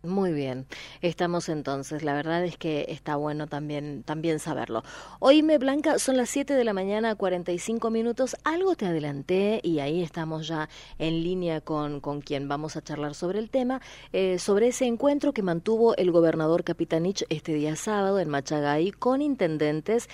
Muy bien, estamos entonces. La verdad es que está bueno también saberlo. Oíme, Blanca, son las 7 de la mañana, 45 minutos. Algo te adelanté y ahí estamos ya en línea con quien vamos a charlar sobre el tema, sobre ese encuentro que mantuvo el gobernador Capitanich este día sábado en Machagay con intendentes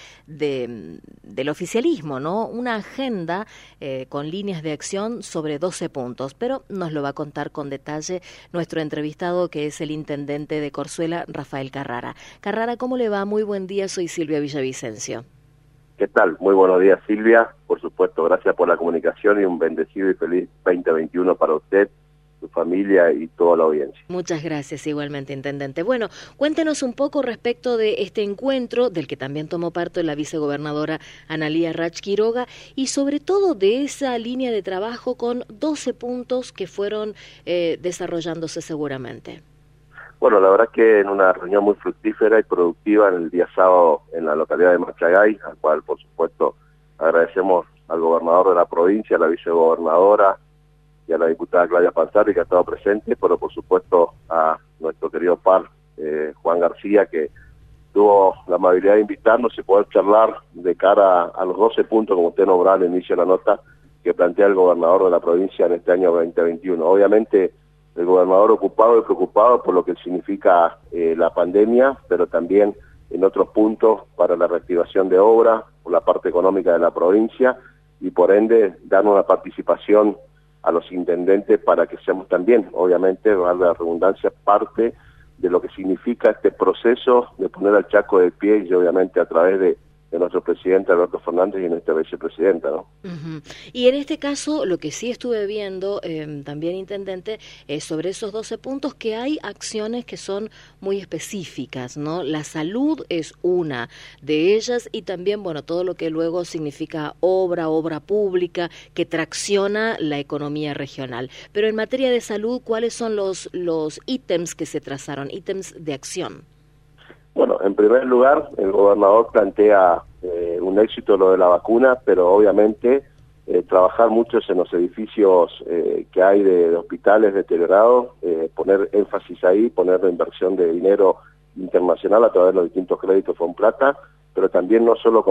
del oficialismo, ¿no? Una agenda con líneas de acción sobre 12 puntos, pero nos lo va a contar con detalle nuestro entrevistado, que es el intendente de Corzuela, Rafael Carrara. Carrara, ¿cómo le va? Muy buen día, soy Silvia Villavicencio. ¿Qué tal? Muy buenos días, Silvia. Por supuesto, gracias por la comunicación y un bendecido y feliz 2021 para usted, su familia y toda la audiencia. Muchas gracias, igualmente, intendente. Bueno, cuéntenos un poco respecto de este encuentro, del que también tomó parte la vicegobernadora Analía Rach Quiroga, y sobre todo de esa línea de trabajo con 12 puntos que fueron desarrollándose seguramente. Bueno, la verdad que en una reunión muy fructífera y productiva en el día sábado en la localidad de Machagay, al cual por supuesto agradecemos al gobernador de la provincia, a la vicegobernadora y a la diputada Claudia Panzarri, que ha estado presente, pero por supuesto a nuestro querido par Juan García, que tuvo la amabilidad de invitarnos y poder charlar de cara a los 12 puntos, como usted nombró al inicio de la nota, que plantea el gobernador de la provincia en este año 2021. Obviamente el gobernador ocupado y preocupado por lo que significa la pandemia, pero también en otros puntos para la reactivación de obra, por la parte económica de la provincia, y por ende dar una participación a los intendentes para que seamos también, obviamente, valga la redundancia, parte de lo que significa este proceso de poner al Chaco de pie y obviamente a través de nuestro presidente Alberto Fernández y nuestra vicepresidenta, ¿no? Uh-huh. Y en este caso, lo que sí estuve viendo también, intendente, sobre esos 12 puntos, que hay acciones que son muy específicas, ¿no? La salud es una de ellas y también, bueno, todo lo que luego significa obra pública que tracciona la economía regional. Pero en materia de salud, ¿cuáles son los ítems que se trazaron, ítems de acción? Bueno, en primer lugar, el gobernador plantea un éxito lo de la vacuna, pero obviamente trabajar mucho en los edificios que hay de hospitales deteriorados, poner énfasis ahí, poner la inversión de dinero internacional a través de los distintos créditos con plata, pero también no solo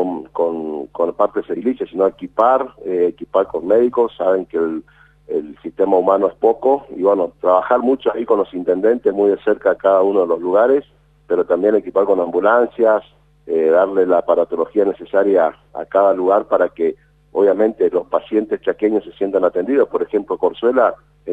con partes edilicias, sino equipar con médicos. Saben que el sistema humano es poco, y bueno, trabajar mucho ahí con los intendentes, muy de cerca a cada uno de los lugares, pero también equipar con ambulancias, darle la aparatología necesaria a cada lugar para que obviamente los pacientes chaqueños se sientan atendidos. Por ejemplo, Corzuela, el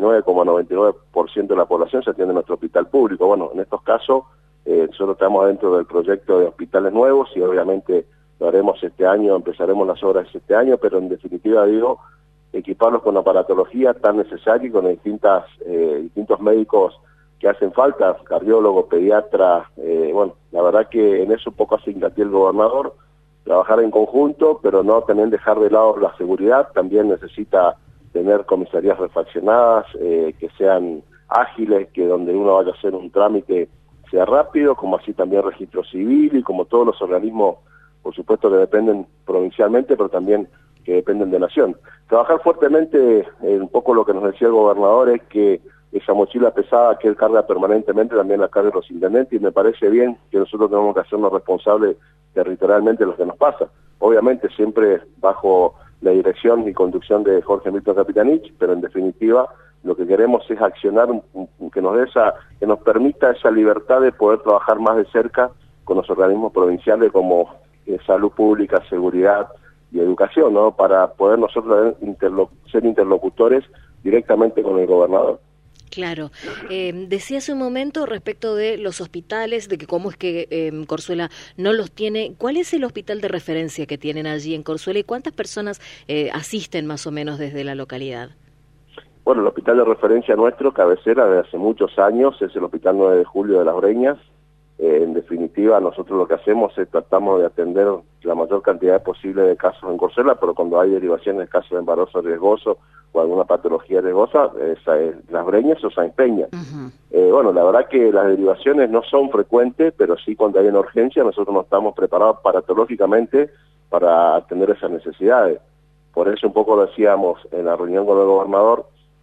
99,99% de la población se atiende en nuestro hospital público. Bueno, en estos casos nosotros estamos dentro del proyecto de hospitales nuevos y obviamente lo haremos este año, empezaremos las obras este año, pero en definitiva digo, equiparlos con aparatología tan necesaria y con distintos médicos que hacen falta, cardiólogo, pediatra. Bueno, la verdad que en eso un poco hace hincapié el gobernador, trabajar en conjunto, pero no también dejar de lado la seguridad. También necesita tener comisarías refaccionadas, que sean ágiles, que donde uno vaya a hacer un trámite sea rápido, como así también registro civil y como todos los organismos, por supuesto, que dependen provincialmente, pero también que dependen de nación. Trabajar fuertemente, un poco lo que nos decía el gobernador, es que esa mochila pesada que él carga permanentemente también la carga los intendentes, y me parece bien que nosotros tenemos que hacernos responsables territorialmente de lo que nos pasa. Obviamente siempre bajo la dirección y conducción de Jorge Milton Capitanich, pero en definitiva lo que queremos es accionar que nos permita esa libertad de poder trabajar más de cerca con los organismos provinciales como salud pública, seguridad y educación, ¿no? Para poder nosotros ser interlocutores directamente con el gobernador. Claro. Decía hace un momento respecto de los hospitales, de que cómo es que Corzuela no los tiene. ¿Cuál es el hospital de referencia que tienen allí en Corzuela y cuántas personas asisten más o menos desde la localidad? Bueno, el hospital de referencia nuestro, cabecera de hace muchos años, es el Hospital 9 de Julio de Las Breñas. En definitiva, nosotros lo que hacemos es tratamos de atender la mayor cantidad posible de casos en Corzuela, pero cuando hay derivaciones de casos de embarazo riesgoso o alguna patología riesgosa, Las Breñas o Sáenz Peña. Uh-huh. Bueno, la verdad que las derivaciones no son frecuentes, pero sí cuando hay una urgencia nosotros no estamos preparados patológicamente para atender esas necesidades. Por eso un poco decíamos en la reunión con el gobernador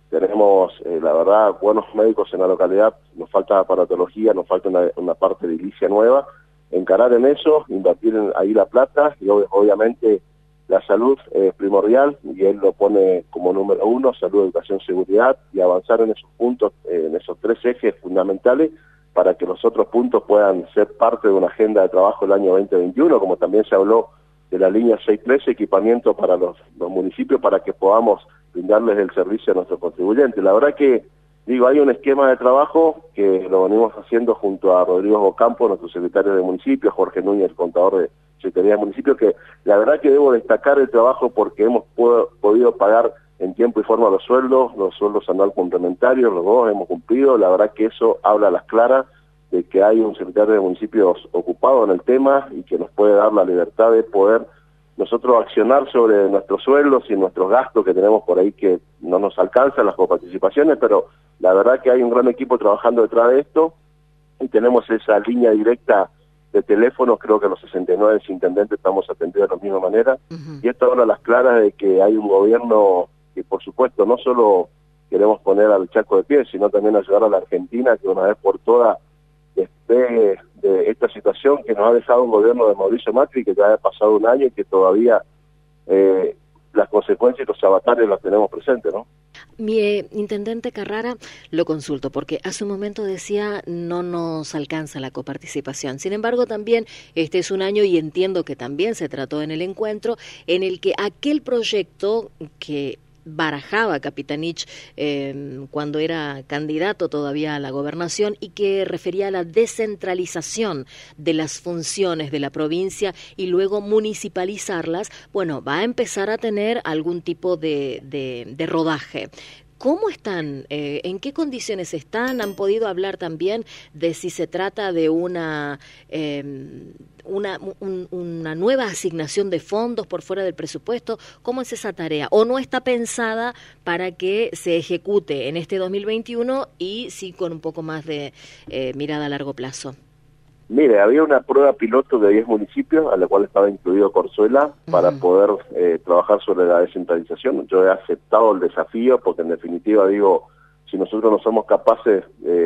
tenemos, la verdad, buenos médicos en la localidad, nos falta aparatología, nos falta una parte de edilicia nueva, encarar en eso, invertir ahí la plata, y obviamente la salud es primordial, y él lo pone como número 1, salud, educación, seguridad, y avanzar en esos puntos, en esos 3 ejes fundamentales, para que los otros puntos puedan ser parte de una agenda de trabajo el año 2021, como también se habló de la línea 613, equipamiento para los municipios, para que podamos brindarles el servicio a nuestros contribuyentes. La verdad que, hay un esquema de trabajo que lo venimos haciendo junto a Rodrigo Ocampo, nuestro secretario de municipio, Jorge Núñez, el contador de Secretaría de Municipio, que la verdad que debo destacar el trabajo porque hemos podido pagar en tiempo y forma los sueldos anual complementarios, los dos hemos cumplido. La verdad que eso habla a las claras de que hay un secretario de municipios ocupado en el tema y que nos puede dar la libertad de poder nosotros accionar sobre nuestros sueldos y nuestros gastos que tenemos por ahí, que no nos alcanzan las coparticipaciones, pero la verdad que hay un gran equipo trabajando detrás de esto, y tenemos esa línea directa de teléfono. Creo que los 69 intendentes estamos atendidos de la misma manera, y esto habla a las claras de que hay un gobierno que, por supuesto, no solo queremos poner al Chaco de pie, sino también ayudar a la Argentina, que una vez por todas despegue de esta situación que nos ha dejado un gobierno de Mauricio Macri, que ya ha pasado un año y que todavía las consecuencias y los avatares las tenemos presentes, ¿no? Mi intendente Carrara, lo consulto porque hace un momento decía no nos alcanza la coparticipación. Sin embargo, también este es un año, y entiendo que también se trató en el encuentro, en el que aquel proyecto que barajaba Capitanich cuando era candidato todavía a la gobernación, y que refería a la descentralización de las funciones de la provincia y luego municipalizarlas, bueno, va a empezar a tener algún tipo de rodaje. ¿Cómo están? ¿En qué condiciones están? ¿Han podido hablar también de si se trata de una nueva asignación de fondos por fuera del presupuesto? ¿Cómo es esa tarea? ¿O no está pensada para que se ejecute en este 2021 y sí con un poco más de mirada a largo plazo? Mire, había una prueba piloto de 10 municipios, a la cual estaba incluido Corzuela, para poder trabajar sobre la descentralización. Yo he aceptado el desafío porque, en definitiva, si nosotros no somos capaces,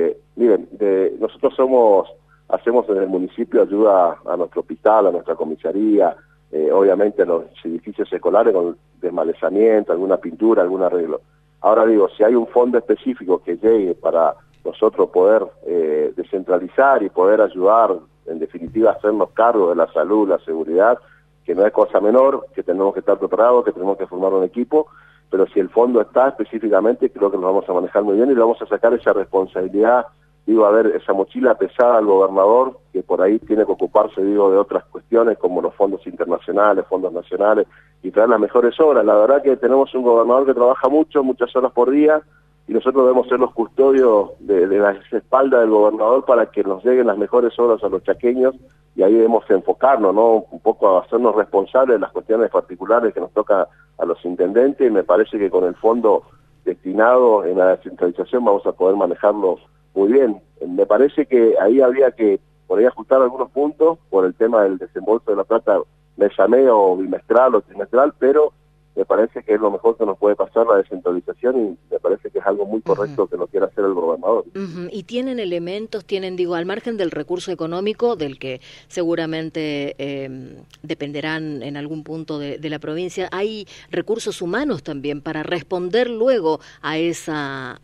nosotros hacemos en el municipio ayuda a nuestro hospital, a nuestra comisaría, obviamente a los edificios escolares con desmalezamiento, alguna pintura, algún arreglo. Ahora si hay un fondo específico que llegue para nosotros poder descentralizar y poder ayudar, en definitiva, a hacernos cargo de la salud, la seguridad, que no es cosa menor, que tenemos que estar preparados, que tenemos que formar un equipo, pero si el fondo está específicamente, creo que nos vamos a manejar muy bien y le vamos a sacar esa responsabilidad, esa mochila pesada al gobernador, que por ahí tiene que ocuparse, de otras cuestiones como los fondos internacionales, fondos nacionales, y traer las mejores obras. La verdad que tenemos un gobernador que trabaja muchas horas por día, y nosotros debemos ser los custodios de la espalda del gobernador para que nos lleguen las mejores obras a los chaqueños, y ahí debemos enfocarnos, ¿no? Un poco a hacernos responsables de las cuestiones particulares que nos toca a los intendentes, y me parece que con el fondo destinado en la descentralización vamos a poder manejarlo muy bien. Me parece que ahí habría que por ahí ajustar algunos puntos por el tema del desembolso de la plata mes a mes o bimestral o trimestral, pero me parece que es lo mejor que nos puede pasar, la descentralización, y me parece que es algo muy correcto que lo quiera hacer el gobernador. Y tienen elementos, al margen del recurso económico, del que seguramente dependerán en algún punto de la provincia, hay recursos humanos también para responder luego a esa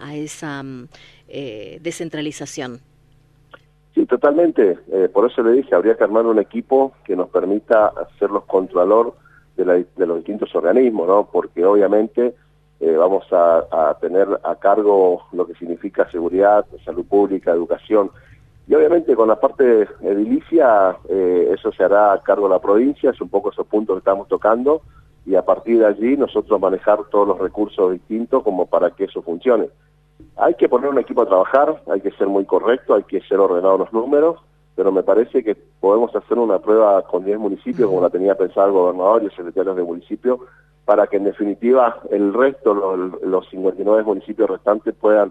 descentralización. Sí, totalmente. Por eso le dije, habría que armar un equipo que nos permita hacerlos contralor de los distintos organismos, ¿no? Porque obviamente vamos a tener a cargo lo que significa seguridad, salud pública, educación, y obviamente con la parte edilicia eso se hará a cargo de la provincia. Es un poco esos puntos que estamos tocando, y a partir de allí nosotros manejar todos los recursos distintos como para que eso funcione. Hay que poner un equipo a trabajar, hay que ser muy correcto, hay que ser ordenados los números, pero me parece que podemos hacer una prueba con 10 municipios, como la tenía pensado el gobernador y el secretario de municipio, para que en definitiva el resto, los 59 municipios restantes, puedan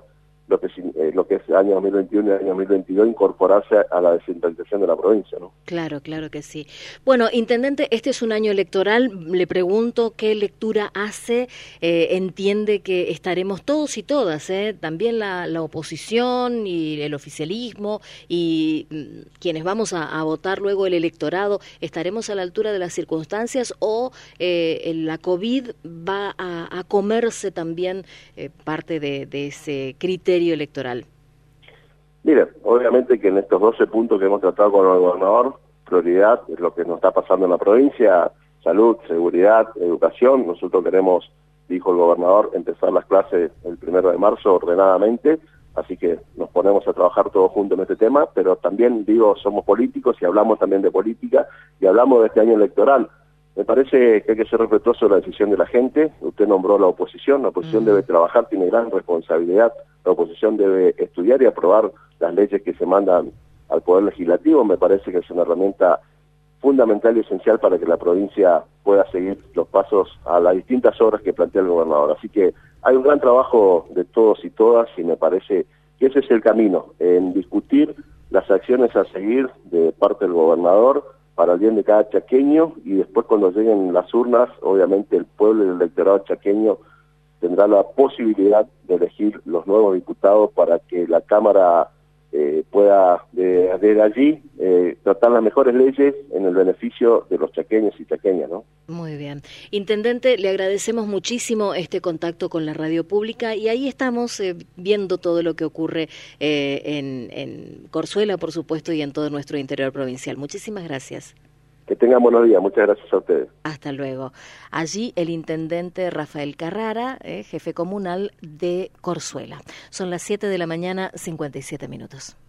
lo que es el año 2021 y el año 2022, incorporarse a la descentralización de la provincia, ¿no? Claro, claro que sí. Bueno, intendente, este es un año electoral. Le pregunto qué lectura hace. Entiende que estaremos todos y todas, también la oposición y el oficialismo y quienes vamos a votar luego el electorado, ¿estaremos a la altura de las circunstancias o la COVID va a comerse también parte de ese criterio electoral? Mire, obviamente que en estos 12 puntos que hemos tratado con el gobernador, prioridad es lo que nos está pasando en la provincia: salud, seguridad, educación. Nosotros queremos, dijo el gobernador, empezar las clases el 1 de marzo ordenadamente, así que nos ponemos a trabajar todos juntos en este tema, pero también, digo, somos políticos y hablamos también de política y hablamos de este año electoral. Me parece que hay que ser respetuoso de la decisión de la gente. Usted nombró la oposición debe trabajar, tiene gran responsabilidad. La oposición debe estudiar y aprobar las leyes que se mandan al Poder Legislativo. Me parece que es una herramienta fundamental y esencial para que la provincia pueda seguir los pasos a las distintas obras que plantea el gobernador. Así que hay un gran trabajo de todos y todas y me parece que ese es el camino, en discutir las acciones a seguir de parte del gobernador para el bien de cada chaqueño, y después cuando lleguen las urnas, obviamente el pueblo y el electorado chaqueño tendrá la posibilidad de elegir los nuevos diputados para que la Cámara pueda desde allí tratar las mejores leyes en el beneficio de los chaqueños y chaqueñas, ¿no? Muy bien. Intendente, le agradecemos muchísimo este contacto con la radio pública y ahí estamos viendo todo lo que ocurre en Corzuela, por supuesto, y en todo nuestro interior provincial. Muchísimas gracias. Que tengan buenos días. Muchas gracias a ustedes. Hasta luego. Allí el intendente Rafael Carrara, jefe comunal de Corzuela. Son las 7 de la mañana, 57 minutos.